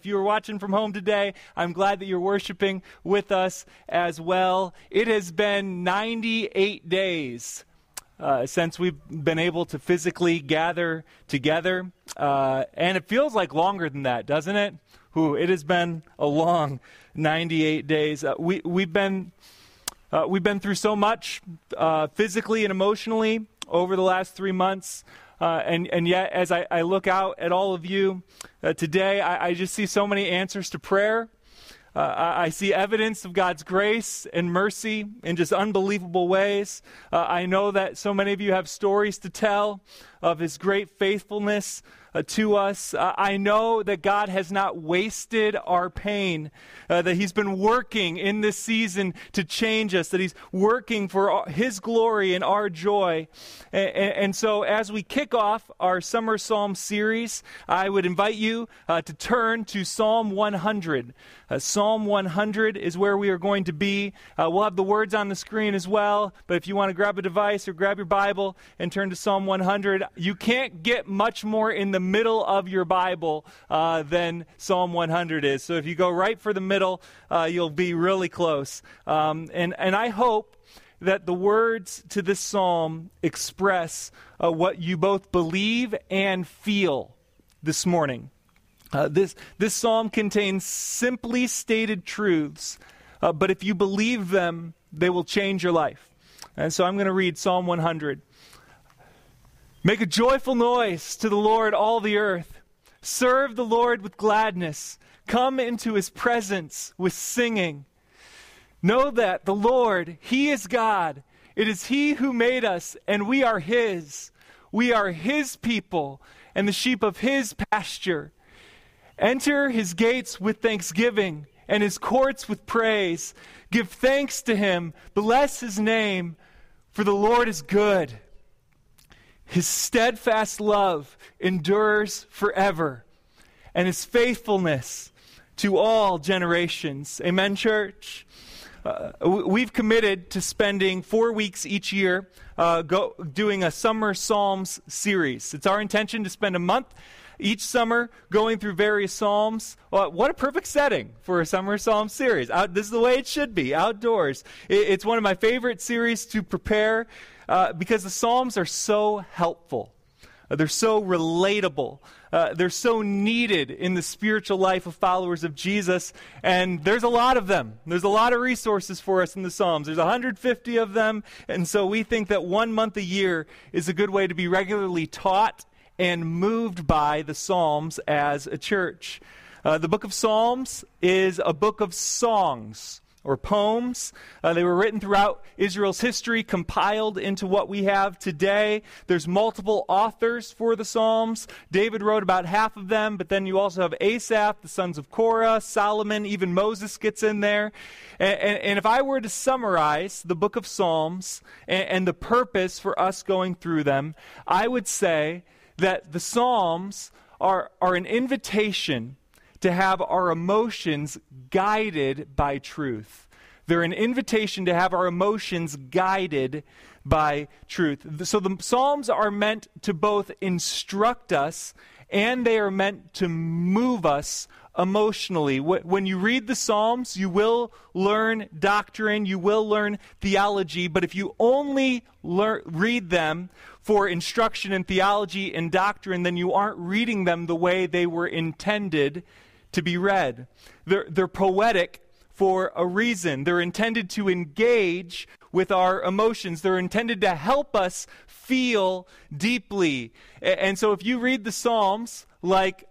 if you are watching from home today, I'm glad that you're worshiping with us as well. It has been 98 days since we've been able to physically gather together, and it feels like longer than that, doesn't it? It has been a long 98 days. We've been through so much physically and emotionally over the last 3 months, and yet as I look out at all of you today, I just see so many answers to prayer. I see evidence of God's grace and mercy in just unbelievable ways. I know that so many of you have stories to tell of His great faithfulness to us. I know that God has not wasted our pain, that He's been working in this season to change us, that He's working for His glory and our joy. And so as we kick off our Summer Psalm series, I would invite you to turn to Psalm 100. Psalm 100 is where we are going to be. We'll have the words on the screen as well, but if you want to grab a device or grab your Bible and turn to Psalm 100, you can't get much more in the middle of your Bible than Psalm 100 is. So if you go right for the middle, you'll be really close. And I hope that the words to this psalm express what you both believe and feel this morning. This psalm contains simply stated truths, but if you believe them, they will change your life. And so I'm going to read Psalm 100. Make a joyful noise to the Lord, all the earth. Serve the Lord with gladness. Come into His presence with singing. Know that the Lord, He is God. It is He who made us, and we are His. We are His people, and the sheep of His pasture. Enter His gates with thanksgiving, and His courts with praise. Give thanks to Him. Bless His name, for the Lord is good. His steadfast love endures forever, and His faithfulness to all generations. Amen, church? We've committed to spending 4 weeks each year doing a Summer Psalms series. It's our intention to spend a month each summer going through various psalms. What a perfect setting for a Summer Psalm series. This is the way it should be, outdoors. It's one of my favorite series to prepare because the Psalms are so helpful. They're so relatable. They're so needed in the spiritual life of followers of Jesus, and there's a lot of them. There's a lot of resources for us in the Psalms. There's 150 of them, and so we think that 1 month a year is a good way to be regularly taught and moved by the Psalms as a church. The book of Psalms is a book of songs or poems. They were written throughout Israel's history, compiled into what we have today. There's multiple authors for the Psalms. David wrote about half of them, but then you also have Asaph, the sons of Korah, Solomon, even Moses gets in there. And if I were to summarize the book of Psalms and the purpose for us going through them, I would say that the Psalms are an invitation to have our emotions guided by truth. They're an invitation to have our emotions guided by truth. So the Psalms are meant to both instruct us and they are meant to move us emotionally. When you read the Psalms, you will learn doctrine, you will learn theology, but if you only read them for instruction in theology and doctrine, then you aren't reading them the way they were intended to be read. They're poetic for a reason. They're intended to engage with our emotions. They're intended to help us feel deeply. And so if you read the Psalms like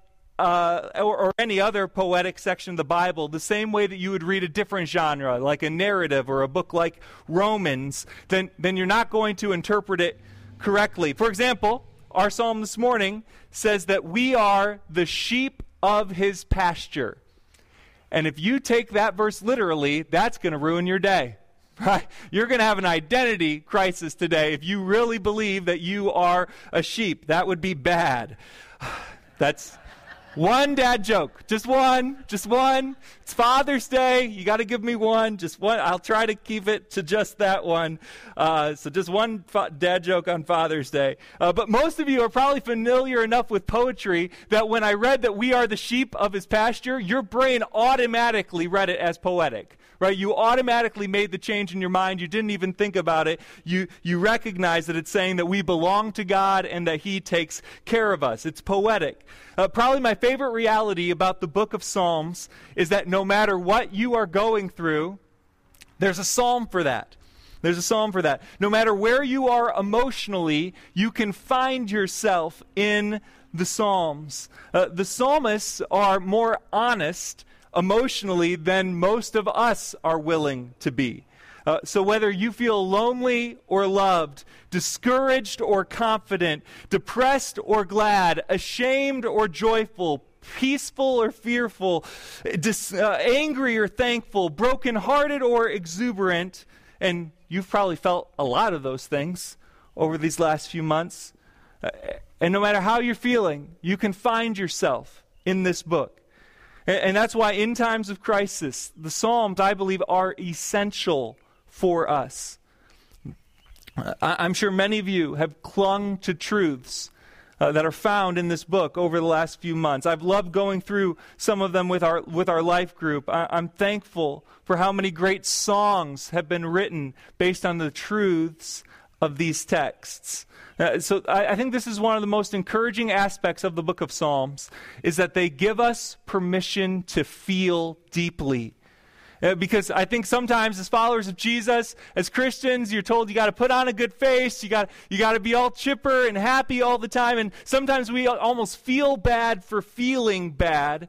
or any other poetic section of the Bible, the same way that you would read a different genre, like a narrative or a book like Romans, then you're not going to interpret it correctly. For example, our psalm this morning says that we are the sheep of His pasture. And if you take that verse literally, that's going to ruin your day. Right? You're going to have an identity crisis today if you really believe that you are a sheep. That would be bad. That's One dad joke. Just one. It's Father's Day. You got to give me one. Just one. I'll try to keep it to just that one. So just one dad joke on Father's Day. But most of you are probably familiar enough with poetry that when I read that we are the sheep of his pasture, your brain automatically read it as poetic. Right? You automatically made the change in your mind. You didn't even think about it. You recognize that it's saying that we belong to God and that he takes care of us. It's poetic. Probably my favorite reality about the book of Psalms is that no matter what you are going through, there's a psalm for that. There's a psalm for that. No matter where you are emotionally, you can find yourself in the Psalms. The psalmists are more honest emotionally than most of us are willing to be. So whether you feel lonely or loved, discouraged or confident, depressed or glad, ashamed or joyful, peaceful or fearful, angry or thankful, brokenhearted or exuberant, and you've probably felt a lot of those things over these last few months. And no matter how you're feeling, you can find yourself in this book. And that's why in times of crisis, the Psalms, I believe, are essential for us. I'm sure many of you have clung to truths that are found in this book over the last few months. I've loved going through some of them with our life group. I'm thankful for how many great songs have been written based on the truths of these texts. So I think this is one of the most encouraging aspects of the book of Psalms, is that they give us permission to feel deeply. Because I think sometimes as followers of Jesus, as Christians, you're told you got to put on a good face, you got to be all chipper and happy all the time, and sometimes we almost feel bad for feeling bad.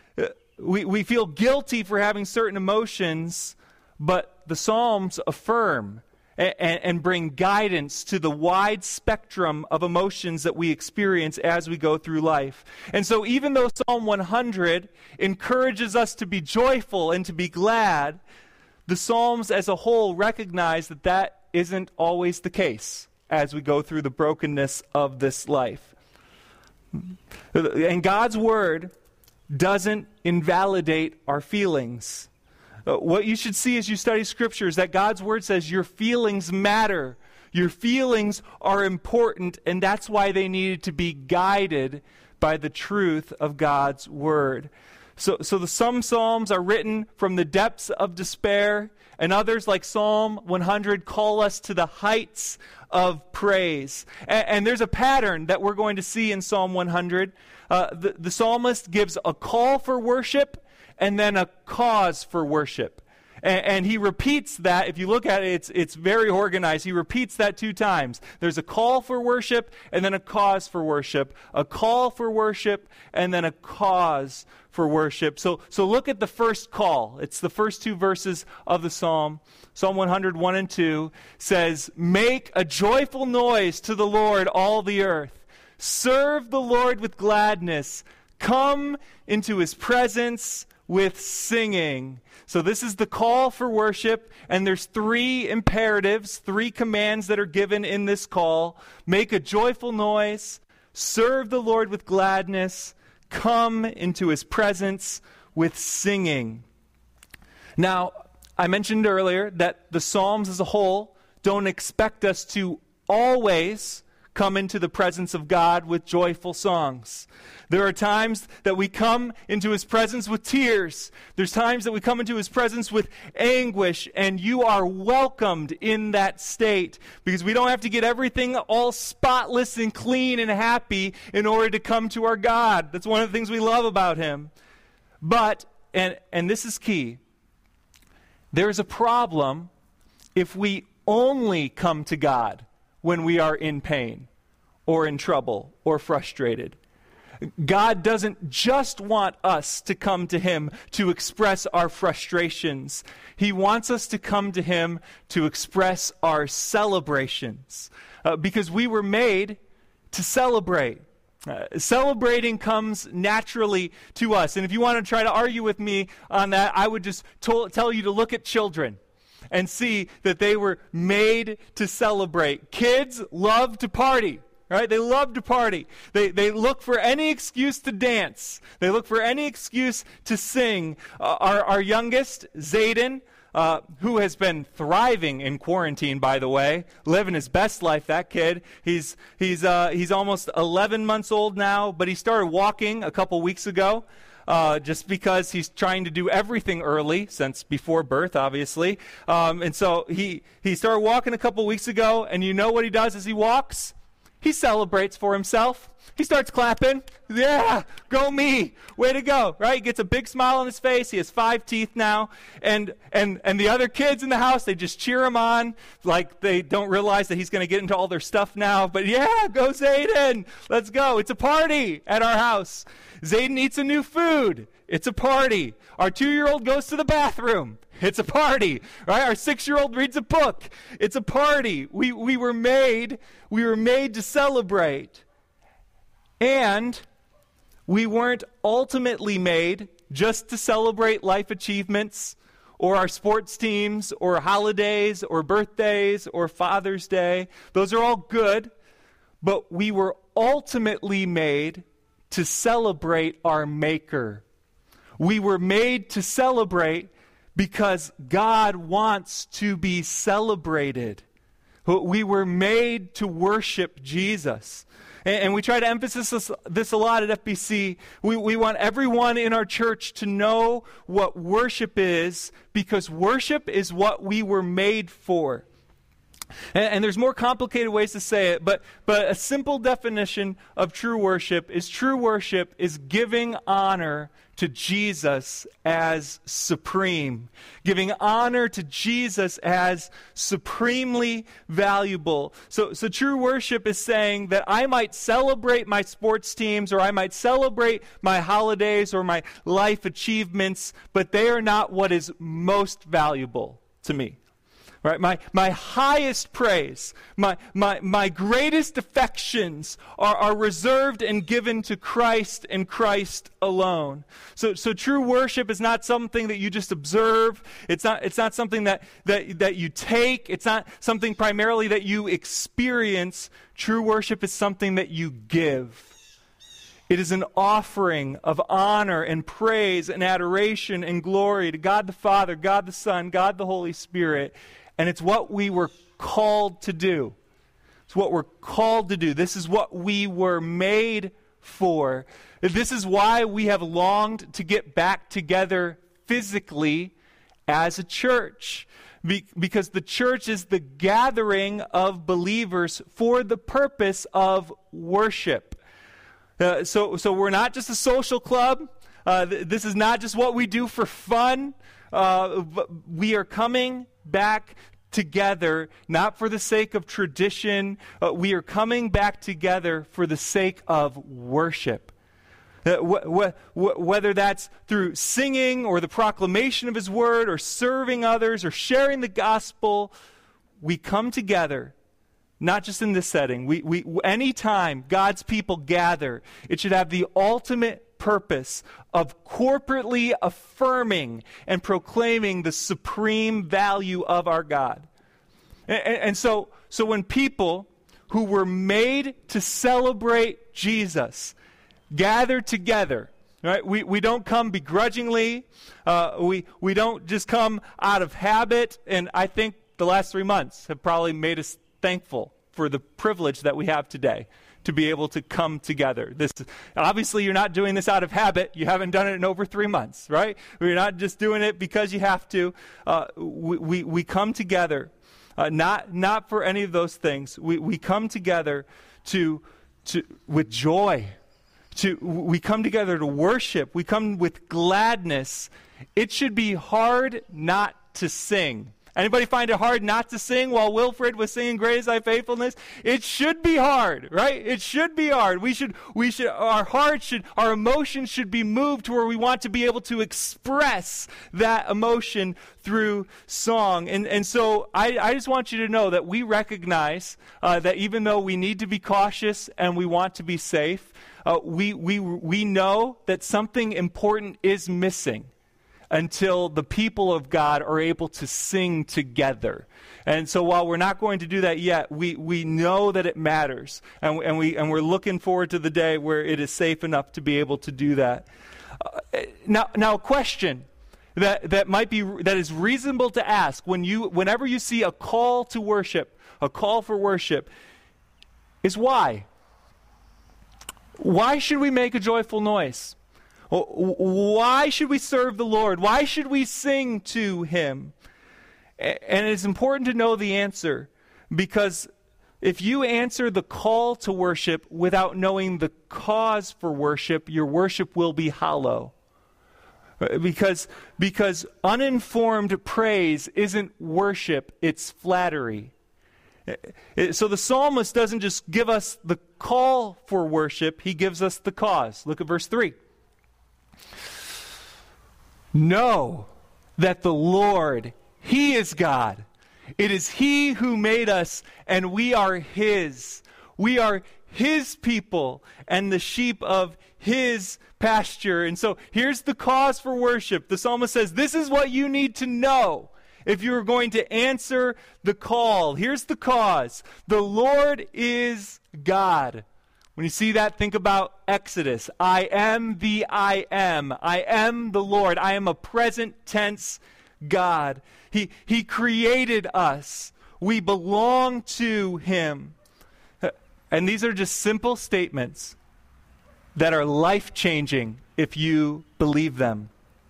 We feel guilty for having certain emotions, but the Psalms affirm and bring guidance to the wide spectrum of emotions that we experience as we go through life. And so even though Psalm 100 encourages us to be joyful and to be glad, the Psalms as a whole recognize that that isn't always the case as we go through the brokenness of this life. And God's Word doesn't invalidate our feelings. What you should see as you study Scripture is that God's Word says your feelings matter. Your feelings are important, and that's why they needed to be guided by the truth of God's Word. So some Psalms are written from the depths of despair, and others, like Psalm 100, call us to the heights of praise. And there's a pattern that we're going to see in Psalm 100. The psalmist gives a call for worship, and then a cause for worship. And he repeats that. If you look at it, it's very organized. He repeats that 2 times. There's a call for worship, and then a cause for worship. A call for worship, and then a cause for worship. So look at the first call. It's the first 2 verses of the psalm. Psalm 100, 1 and 2 says, "Make a joyful noise to the Lord, all the earth. Serve the Lord with gladness. Come into his presence with singing." So this is the call for worship, and there's 3 imperatives, 3 commands that are given in this call. Make a joyful noise, serve the Lord with gladness, come into his presence with singing. Now, I mentioned earlier that the Psalms as a whole don't expect us to always come into the presence of God with joyful songs. There are times that we come into his presence with tears. There's times that we come into his presence with anguish, and you are welcomed in that state, because we don't have to get everything all spotless and clean and happy in order to come to our God. That's one of the things we love about him. But, and this is key, there's a problem if we only come to God when we are in pain or in trouble or frustrated. God doesn't just want us to come to him to express our frustrations. He wants us to come to him to express our celebrations, because we were made to celebrate. Celebrating comes naturally to us. And if you want to try to argue with me on that, I would just tell you to look at children and see that they were made to celebrate. Kids love to party. right? They love to party. They look for any excuse to dance. They look for any excuse to sing. Our youngest, Zayden, who has been thriving in quarantine, by the way, living his best life, that kid. He's almost 11 months old now, but he started walking a couple weeks ago. Just because he's trying to do everything early, since before birth, obviously. And so he started walking a couple weeks ago, and you know what he does as he walks? He celebrates for himself. He starts clapping. Yeah, go me. Way to go, right? He gets a big smile on his face. He has 5 teeth now. And the other kids in the house, they just cheer him on like they don't realize that he's going to get into all their stuff now. But yeah, go Zayden. Let's go. It's a party at our house. Zayden eats a new food. It's a party. Our 2-year-old goes to the bathroom. It's a party, right? Our 6-year-old reads a book. It's a party. We were made to celebrate. And we weren't ultimately made just to celebrate life achievements or our sports teams or holidays or birthdays or Father's Day. Those are all good, but we were ultimately made to celebrate our Maker. We were made to celebrate because God wants to be celebrated. We were made to worship Jesus. And we try to emphasize this a lot at FBC. We want everyone in our church to know what worship is, because worship is what we were made for. And there's more complicated ways to say it, but a simple definition of true worship is giving honor to Jesus as supreme. Giving honor to Jesus as supremely valuable. So true worship is saying that I might celebrate my sports teams, or I might celebrate my holidays or my life achievements, but they are not what is most valuable to me. Right, my highest praise, my greatest affections are reserved and given to Christ and Christ alone. So true worship is not something that you just observe. It's not something that you take. It's not something primarily that you experience. True worship is something that you give. It is an offering of honor and praise and adoration and glory to God the Father, God the Son, God the Holy Spirit. And it's what we were called to do. It's what we're called to do. This is what we were made for. This is why we have longed to get back together physically as a church. Because the church is the gathering of believers for the purpose of worship. So we're not just a social club. This is not just what we do for fun. We are coming back together, not for the sake of tradition. We are coming back together for the sake of worship. Whether that's through singing or the proclamation of His Word or serving others or sharing the gospel, we come together, not just in this setting. Anytime God's people gather, it should have the ultimate purpose of corporately affirming and proclaiming the supreme value of our God. And so when people who were made to celebrate Jesus gather together, right? We don't come begrudgingly. We don't just come out of habit. And I think the last 3 months have probably made us thankful for the privilege that we have today to be able to come together. Obviously, you're not doing this out of habit. You haven't done it in over 3 months, right? You're not just doing it because you have to. We come together, not for any of those things. We come together with joy. We come together to worship. We come with gladness. It should be hard not to sing. Anybody find it hard not to sing while Wilfred was singing "Great Is Thy Faithfulness"? It should be hard, right? It should be hard. Our emotions should be moved to where we want to be able to express that emotion through song. And so I just want you to know that we recognize that even though we need to be cautious and we want to be safe, we know that something important is missing. until the people of God are able to sing together. And so while we're not going to do that yet, we know that it matters. And we're looking forward to the day where it is safe enough to be able to do that. Now a question that is reasonable to ask whenever you see a call to worship, a call for worship, is why? Why should we make a joyful noise? Why should we serve the Lord? Why should we sing to Him? And it's important to know the answer, because if you answer the call to worship without knowing the cause for worship, your worship will be hollow. Because uninformed praise isn't worship, it's flattery. So the psalmist doesn't just give us the call for worship, he gives us the cause. Look at verse 3. Know that the Lord, He is God. It is He who made us, and we are His. We are His people and the sheep of His pasture. And so here's the cause for worship. The psalmist says, this is what you need to know if you're going to answer the call. Here's the cause. The Lord is God. When you see that, think about Exodus. I am the I am. I am the Lord. I am a present tense God. He created us. We belong to Him. And these are just simple statements that are life-changing if you believe them.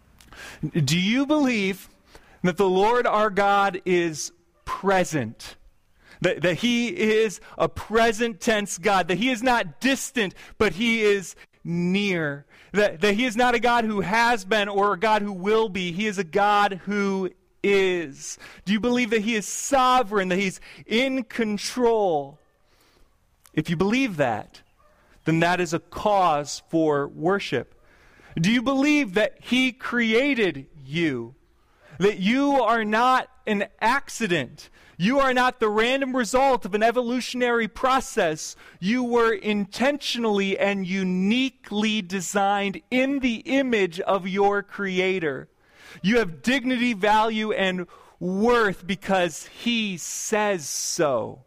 Do you believe that the Lord our God is present? That He is a present tense God, that He is not distant, but He is near. That He is not a God who has been or a God who will be. He is a God who is. Do you believe that He is sovereign, that He's in control? If you believe that, then that is a cause for worship. Do you believe that He created you? That you are not an accident? You are not the random result of an evolutionary process. You were intentionally and uniquely designed in the image of your Creator. You have dignity, value, and worth because He says so.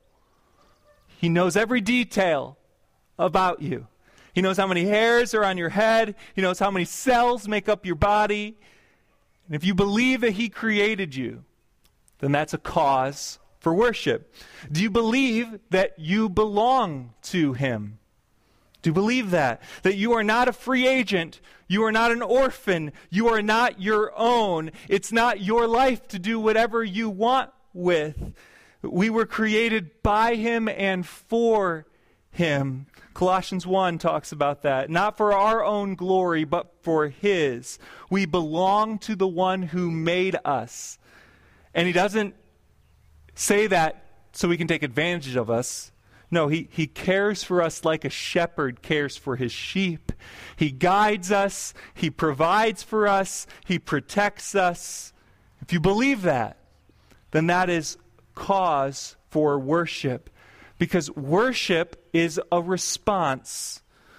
He knows every detail about you. He knows how many hairs are on your head. He knows how many cells make up your body. And if you believe that He created you, then that's a cause for worship. Do you believe that you belong to Him? Do you believe that? That you are not a free agent. You are not an orphan. You are not your own. It's not your life to do whatever you want with. We were created by Him and for Him. Colossians 1 talks about that. Not for our own glory, but for His. We belong to the one who made us. And He doesn't say that so He can take advantage of us. No, he cares for us like a shepherd cares for his sheep. He guides us. He provides for us. He protects us. If you believe that, then that is cause for worship. Because worship is a response.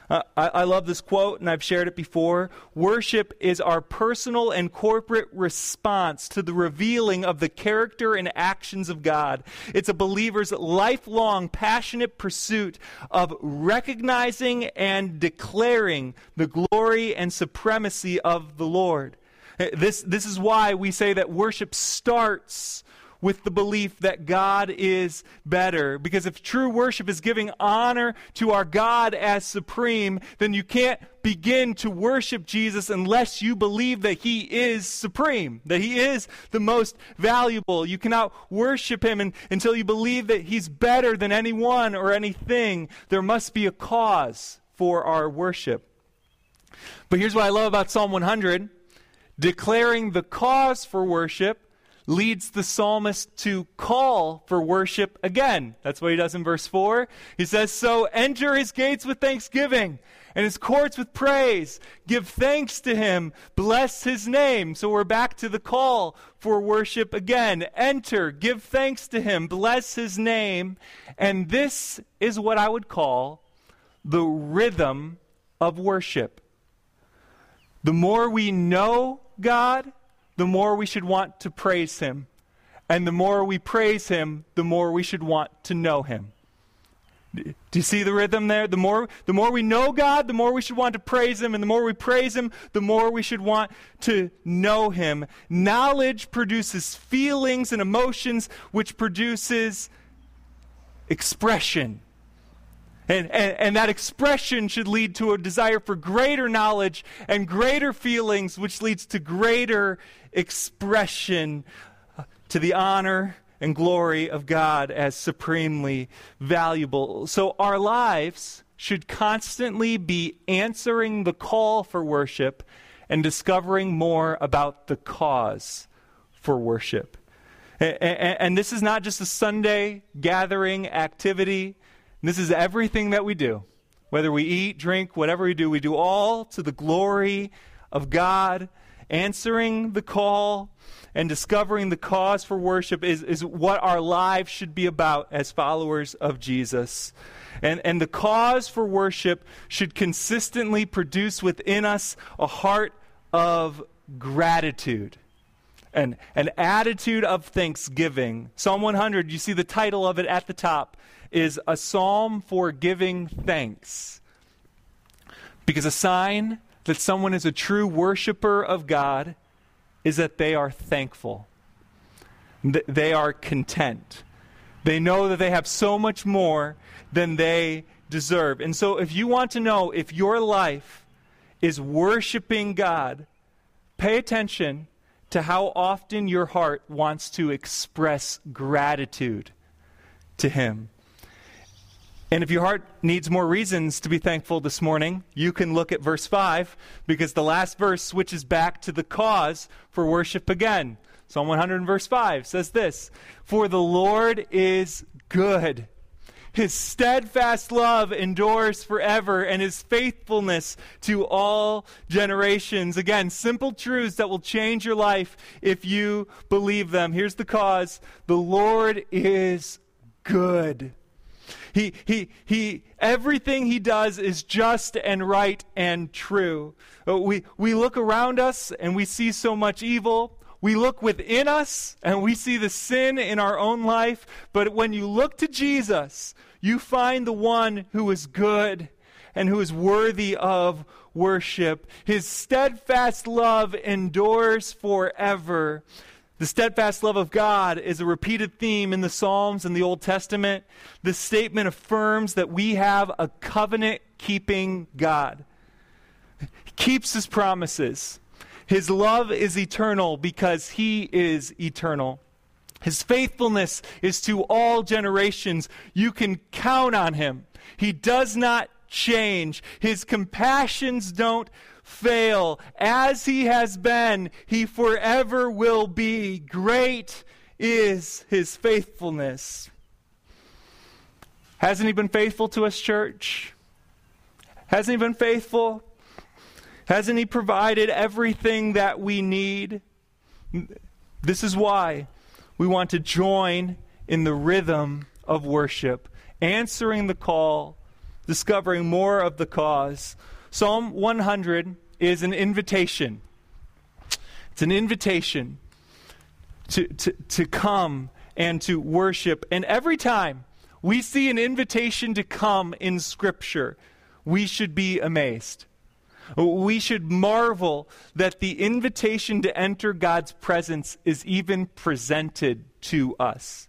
I love this quote, and I've shared it before. Worship is our personal and corporate response to the revealing of the character and actions of God. It's a believer's lifelong, passionate pursuit of recognizing and declaring the glory and supremacy of the Lord. This is why we say that worship starts with the belief that God is better. Because if true worship is giving honor to our God as supreme, then you can't begin to worship Jesus unless you believe that He is supreme, that He is the most valuable. You cannot worship Him until you believe that He's better than anyone or anything. There must be a cause for our worship. But here's what I love about Psalm 100. Declaring the cause for worship leads the psalmist to call for worship again. That's what he does in verse 4. He says, so enter His gates with thanksgiving and His courts with praise. Give thanks to Him. Bless His name. So we're back to the call for worship again. Enter. Give thanks to Him. Bless His name. And this is what I would call the rhythm of worship. The more we know God, the more we should want to praise him. And the more we praise him, the more we should want to know him. Do you see the rhythm there? The more we know God, the more we should want to praise him. And the more we praise him, the more we should want to know him. Knowledge produces feelings and emotions, which produces expression. And that expression should lead to a desire for greater knowledge and greater feelings, which leads to greater expression to the honor and glory of God as supremely valuable. So our lives should constantly be answering the call for worship and discovering more about the cause for worship. And this is not just a Sunday gathering activity. This is everything that we do. Whether we eat, drink, whatever we do all to the glory of God. Answering the call and discovering the cause for worship is what our lives should be about as followers of Jesus. And the cause for worship should consistently produce within us a heart of gratitude. An attitude of thanksgiving. Psalm 100, you see the title of it at the top, is a psalm for giving thanks. Because a sign that someone is a true worshiper of God is that they are thankful. They are content. They know that they have so much more than they deserve. And so if you want to know if your life is worshiping God, pay attention to how often your heart wants to express gratitude to him. And if your heart needs more reasons to be thankful this morning, you can look at verse 5, because the last verse switches back to the cause for worship again. Psalm 100 and verse 5 says this, "For the Lord is good. His steadfast love endures forever, and his faithfulness to all generations." Again, simple truths that will change your life if you believe them. Here's the cause. The Lord is good. Everything he does is just and right and true. We look around us and we see so much evil. We look within us and we see the sin in our own life. But when you look to Jesus, you find the one who is good and who is worthy of worship. His steadfast love endures forever. The steadfast love of God is a repeated theme in the Psalms and the Old Testament. This statement affirms that we have a covenant-keeping God. He keeps his promises. His love is eternal because he is eternal. His faithfulness is to all generations. You can count on him. He does not change. His compassions don't fail. As he has been, he forever will be. Great is his faithfulness. Hasn't he been faithful to us, church? Hasn't he been faithful? Hasn't he provided everything that we need? This is why we want to join in the rhythm of worship, answering the call, discovering more of the cause. Psalm 100 is an invitation. It's an invitation to come and to worship. And every time we see an invitation to come in Scripture, we should be amazed. We should marvel that the invitation to enter God's presence is even presented to us.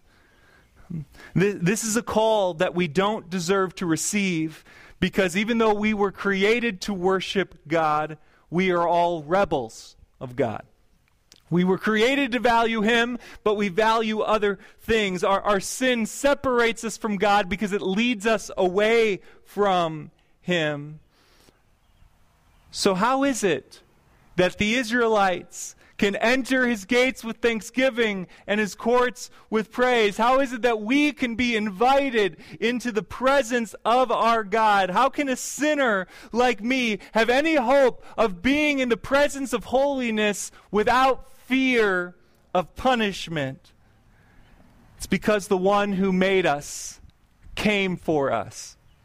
This is a call that we don't deserve to receive, because even though we were created to worship God, we are all rebels of God. We were created to value him, but we value other things. Our sin separates us from God because it leads us away from him. So how is it that the Israelites can enter his gates with thanksgiving and his courts with praise? How is it that we can be invited into the presence of our God? How can a sinner like me have any hope of being in the presence of holiness without fear of punishment? It's because the one who made us came for us.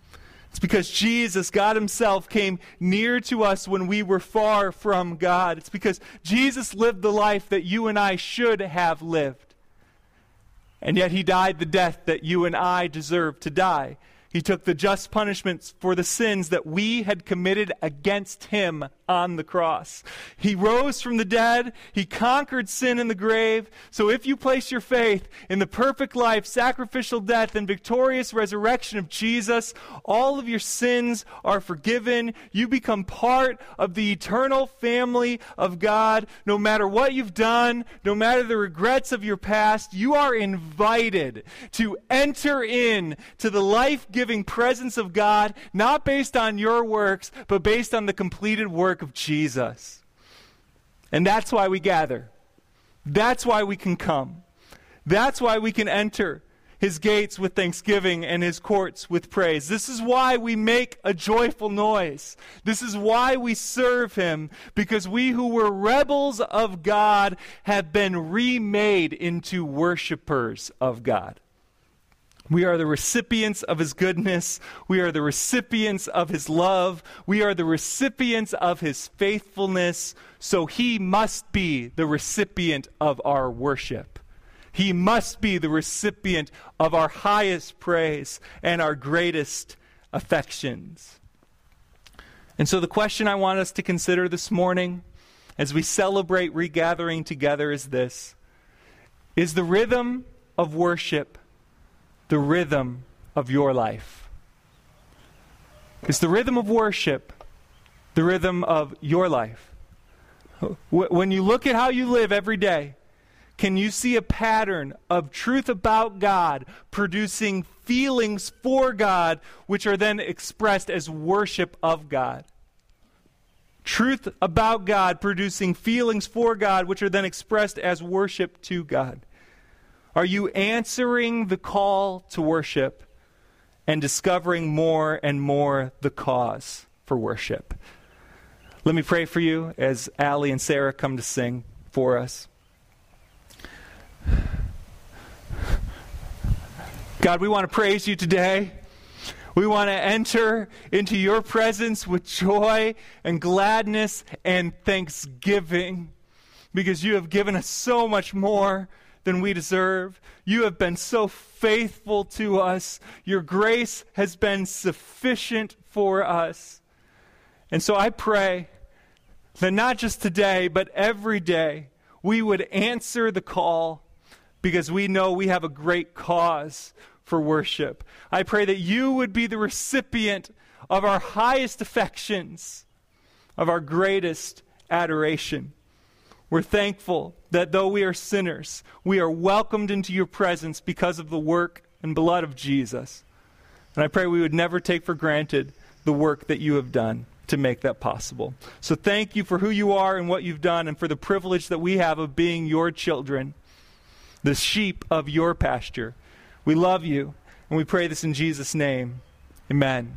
It's because Jesus, God himself, came near to us when we were far from God. It's because Jesus lived the life that you and I should have lived. And yet he died the death that you and I deserve to die. He took the just punishments for the sins that we had committed against him on the cross. He rose from the dead. He conquered sin in the grave. So if you place your faith in the perfect life, sacrificial death, and victorious resurrection of Jesus, all of your sins are forgiven. You become part of the eternal family of God. No matter what you've done, no matter the regrets of your past, you are invited to enter in to the life-giving presence of God, not based on your works, but based on the completed work of Jesus. And that's why we gather. That's why we can come. That's why we can enter his gates with thanksgiving and his courts with praise. This is why we make a joyful noise. This is why we serve him, because we who were rebels of God have been remade into worshipers of God. We are the recipients of his goodness. We are the recipients of his love. We are the recipients of his faithfulness. So he must be the recipient of our worship. He must be the recipient of our highest praise and our greatest affections. And so the question I want us to consider this morning as we celebrate regathering together is this: is the rhythm of worship the rhythm of your life? Is the rhythm of worship the rhythm of your life? When you look at how you live every day, can you see a pattern of truth about God producing feelings for God, which are then expressed as worship of God? Truth about God producing feelings for God, which are then expressed as worship to God. Are you answering the call to worship and discovering more and more the cause for worship? Let me pray for you as Allie and Sarah come to sing for us. God, we want to praise you today. We want to enter into your presence with joy and gladness and thanksgiving, because you have given us so much more than we deserve. You have been so faithful to us. Your grace has been sufficient for us. And so I pray that not just today, but every day, we would answer the call, because we know we have a great cause for worship. I pray that you would be the recipient of our highest affections, of our greatest adoration. We're thankful that though we are sinners, we are welcomed into your presence because of the work and blood of Jesus. And I pray we would never take for granted the work that you have done to make that possible. So thank you for who you are and what you've done, and for the privilege that we have of being your children, the sheep of your pasture. We love you, and we pray this in Jesus' name. Amen.